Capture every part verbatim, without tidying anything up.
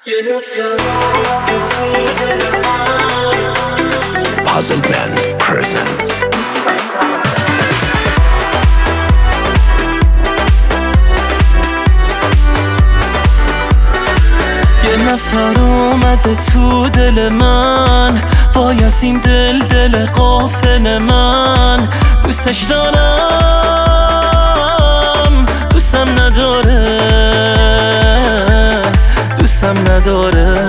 Puzzle Band presents. یه نفر اومده تو دل من، وای از این دل دل غافل من. دوستش دارم دوستم نداره، دوستم نداره.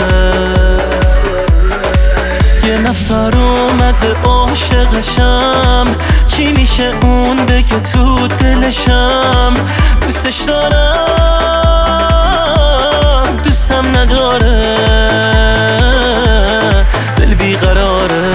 یه نفر اومده عاشقشم، چی میشه اون بگه تو دلشم. دوستش دارم دوستم نداره، دل بیقراره.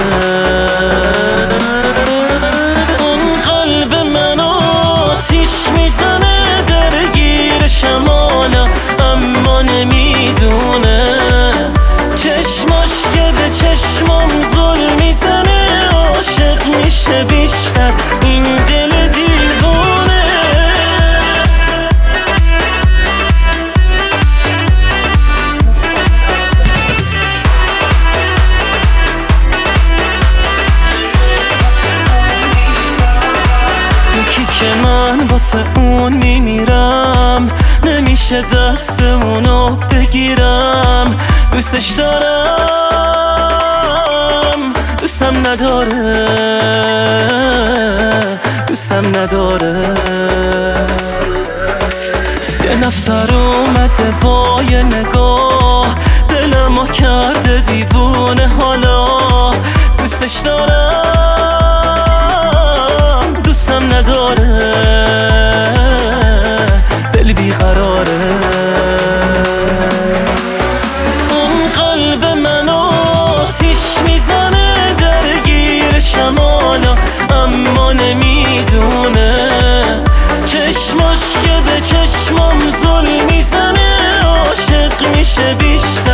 اون قلب من آتیش میزنه، درگیرشم حالا اما نمیدونه. چشماش که به چشمام ظلم میزنه، عاشق میشه بیشتر این دل دیوونه. یکی که من واسه اون میمیرم، نمیشه دست اونو بگیرم. دوستش دارم دوستم نداره، دوستم نداره. یه نفر اومده با یه نگاه، دلمو کرده دیوونه حالا. دوستش دارم دوستم نداره، دل بیقراره. اون قلب من آتیش میزنه، درگیرشم حالا اما نمیدونه. چشماش که به چشمام ظلم میزنه، عاشق میشه بیشتر